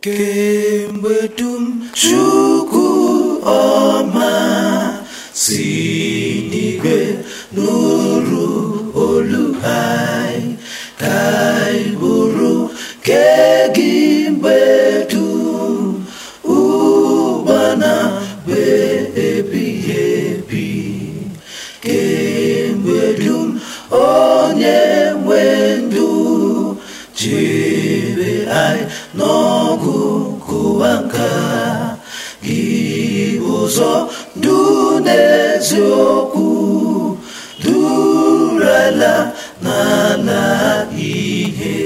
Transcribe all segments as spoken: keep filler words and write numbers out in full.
Kemgbe dum Chukwu ọma si n'igwe nụrụ olu anyị, ka anyị bụrụ nke gị mgbe dum, ugbu na mgbe ebighị ebi. Kemgbe dum onye nwe ndụ chebe anyị n'ọgụ nkụwa nka gị, ụzọ ndụ n'eziokwu duru ala n'ala ihe.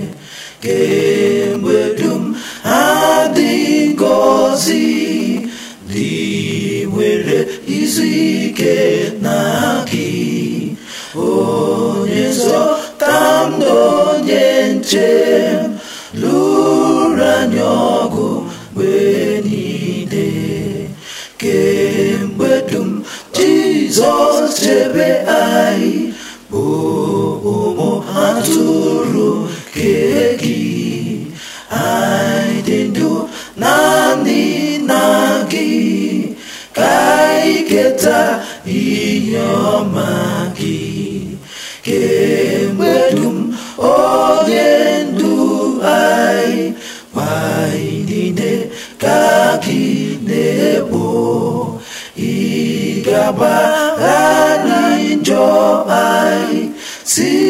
Kemgbe dum adị ngọzi dị nwere izu ike na gị, onye nzọpụta m na onye nche m, lụrụ anyị ọgụ mgbe niile. Kemgbe dum Jizọs chebe anyị, bụ ụmụ atụrụ nke gị. Anyị dị ndụ naanị na gị, ka anyị keta ihe ọma gị. Kemgbe dum onye ndu anyị, anyị niile ka gị na-ebo, ị ga-agbaghara njọ anyị si